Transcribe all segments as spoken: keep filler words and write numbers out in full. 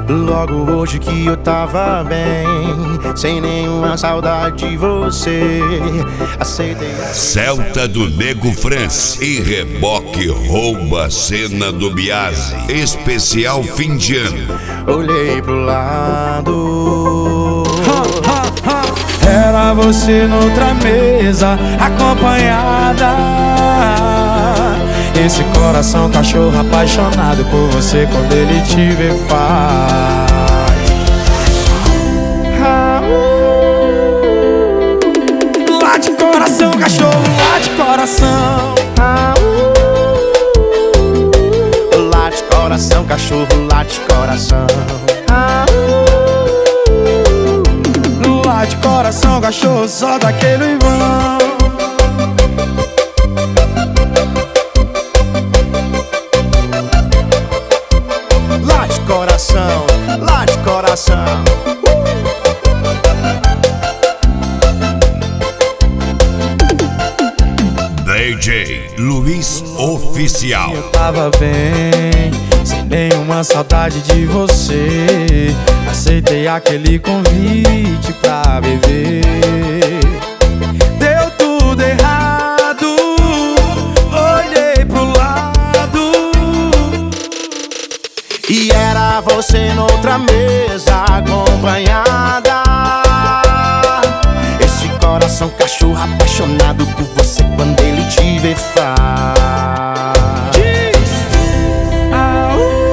Logo hoje que eu tava bem, sem nenhuma saudade de você, aceitei. Celta do Nego France e Reboque rouba a cena do Biase. Especial fim de ano. Olhei pro lado, era você noutra mesa, acompanhada. Esse coração cachorro apaixonado por você, quando ele te vê faz ah, uh. Late coração, cachorro, late coração ah, uh. Late coração, cachorro, late coração ah, uh. Late coração, cachorro, só daquele vão. Late coração, late coração. D J Luiz Oficial. Eu tava bem, sem nenhuma saudade de você. Aceitei aquele convite pra beber. Deu tudo errado, olhei pro lado E era você noutra mesa, acompanhada. Esse coração cachorro apaixonado por você, quando ele te vê faz ah,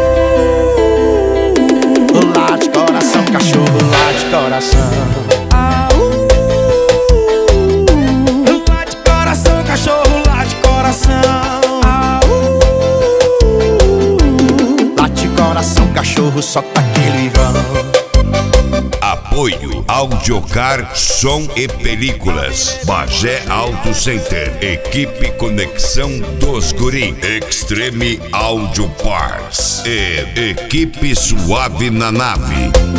uh. Late coração, cachorro, late coração ah, uh. Late coração, cachorro, late coração ah, uh. Late coração, cachorro, solta aquele vão. Apoio Audiocar, som e películas. Bagé Auto Center. Equipe Conexão dos Guri. Extreme Audio Parts. E Equipe Suave na Nave.